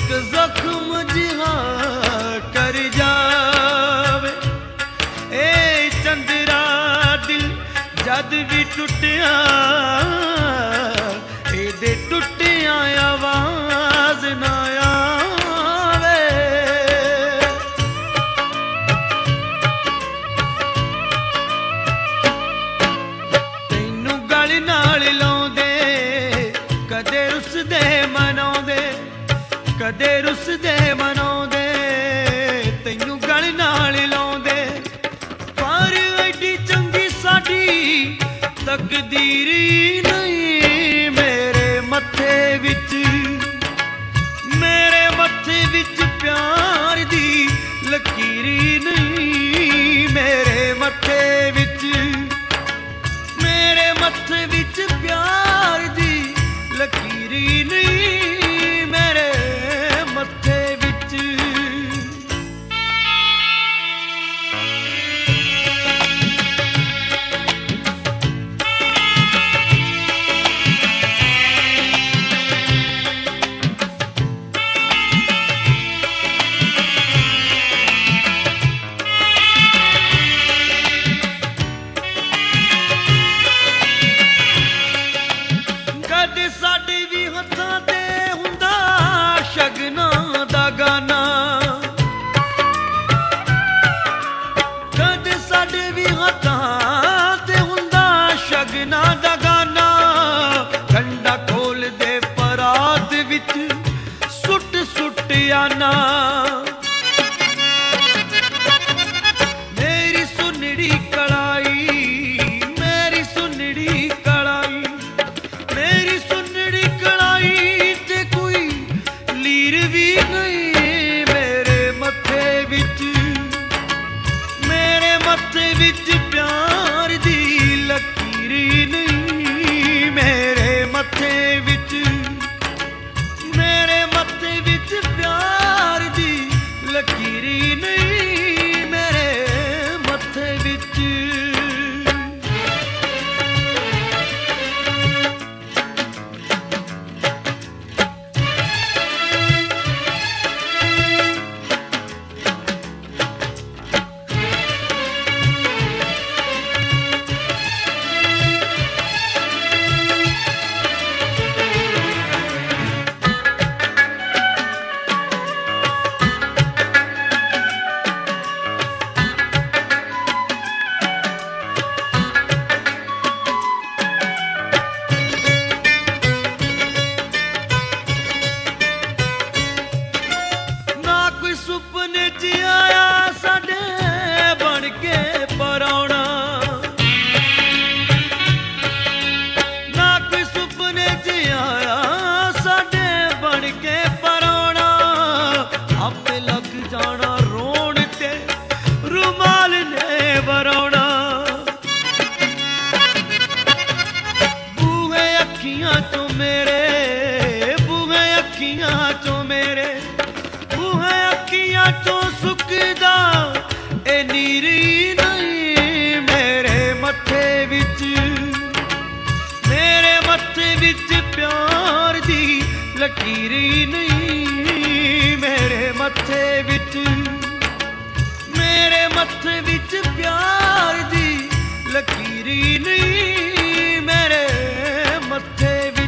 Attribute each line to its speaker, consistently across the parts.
Speaker 1: ਜ਼ਖਮ ਜਿਹਾ ਕਰ ਜਾਵੇ। ਏ ਚੰਦਰਾ ਦਿਲ ਜਦ ਵੀ ਟੁੱਟਿਆ, ਇਹਦੇ ਟੁੱਟਿਆਂ ਆਵਾਜ਼ ਨਾ ਆਵੇ। ਤੈਨੂੰ ਗਲ ਨਾਲ ਲਾਉਂਦੇ, ਕਦੇ ਰੁੱਸਦੇ ਮਨਾਉਂਦੇ, ਕਦੇ ਰੁੱਸਦੇ ਮਨਾਉਂਦੇ, ਤੈਨੂੰ ਗਲ ਨਾਲ ਲਾਉਂਦੇ। ਪਰ ਐਡੀ ਚੰਗੀ ਸਾਡੀ ਤਕਦੀਰੀ ਨਹੀਂ, ਮੇਰੇ ਮੱਥੇ ਵਿੱਚ, ਮੇਰੇ ਮੱਥੇ ਵਿੱਚ ਪਿਆਰ ਦੀ ਲਕੀਰੀ ਨਹੀਂ, ਮੇਰੇ ਮੱਥੇ ਵਿੱਚ, ਮੇਰੇ ਮੱਥੇ ਵਿੱਚ ਪਿਆਰ ਦੀ ਲਕੀਰੀ ਨਹੀਂ, ਮੇਰੇ ਮੱਥੇ ਵਿੱਚ। ਕਦੇ ਸਾਡੇ ਵੀ ਹੱਥਾਂ ਤੇ ਹੁੰਦਾ ਸ਼ਗਨਾਂ ਦਾ ਗਾਨਾ, ਕਦੇ ਸਾਡੇ ਵੀ ਹੱਥਾਂ ਤੇ ਹੁੰਦਾ ਸ਼ਗਨਾਂ ਦਾ ਗਾਨਾ। ਕੰਡਾ ਖੋਲਦੇ ਪਰਾਤ ਵਿੱਚ ਸੁੱਟ ਸੁੱਟ ਆਨਾ, ਮੇਰੀ ਸੁਨੜੀ ਕੜਾਈ, ਮੇਰੀ ਸੁਨੜੀ ਕੜਾਈ, ਮੇਰੀ ਸੁਨੜੀ ਕੜਾਈ ਤੇ ਕੋਈ ਲੀਰ ਵੀ ਨਹੀਂ, ਮੇਰੇ ਮੱਥੇ ਵਿੱਚ, ਮੇਰੇ ਮੱਥੇ ਵਿੱਚ ਪਿਆਰ ਦੀ ਲਕੀਰੀ ਨਹੀਂ, ਮੇਰੇ ਮੱਥੇ ਵਿੱਚ, ਮੇਰੇ ਮੱਥੇ ਵਿੱਚ ਪਿਆਰ ਦੀ ਲਕੀਰੀ ਨਹੀਂ, ਮੇਰੇ ਮੱਥੇ ਵਿੱਚ। ਸੁਪਨੇ 'ਚ ਆਇਆ ਸਾਡੇ ਬਣ ਕੇ ਪਰਾਉਣਾ, ਨਾ ਕੋਈ ਸੁਪਨੇ 'ਚ ਆਇਆ ਸਾਡੇ ਬਣ ਕੇ ਪਰਾਉਣਾ। ਆਪੇ ਲੱਗ ਜਾਣਾ ਰੋਣ ਤੇ ਰੁਮਾਲ ਨੇ ਵਰਾਉਣਾ, ਬੂਹੇ ਅੱਖੀਆਂ ਚੋਂ ਮੇਰੇ, ਬੂਹੇ ਅੱਖੀਆਂ ਚੋਂ ਮੇਰੇ, ਬੂਹੇ ਅੱਖੀਆਂ ਚੋਂ ਸੁੱਕਦਾ ਇਹ ਨੀਰੀ ਨਹੀਂ, ਮੇਰੇ ਮੱਥੇ ਵਿੱਚ, ਮੇਰੇ ਮੱਥੇ ਵਿੱਚ ਪਿਆਰ ਦੀ ਲਕੀਰੀ ਨਹੀਂ, ਮੇਰੇ ਮੱਥੇ ਵਿੱਚ, ਮੇਰੇ ਮੱਥੇ ਵਿੱਚ ਪਿਆਰ ਦੀ ਲਕੀਰੀ ਨਹੀਂ, ਮੇਰੇ ਮੱਥੇ ਵਿੱਚ।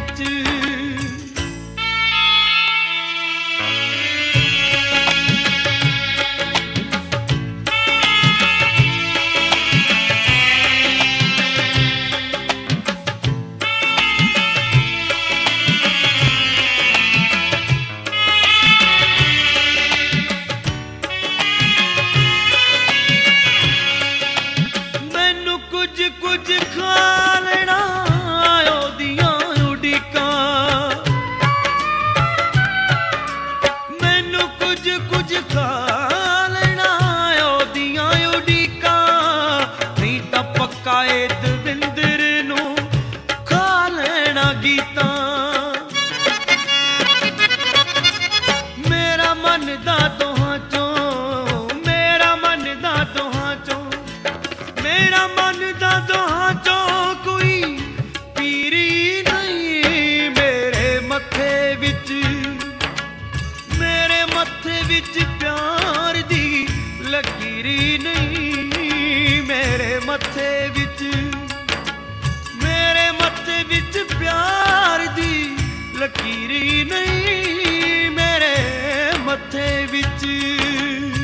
Speaker 1: ਕੁਝ ਕੁਝ ਖਾ विच प्यार दी लकीरी नहीं मेरे मत्थे विच प्यार दी लकीरी नहीं मेरे मत्थे विच।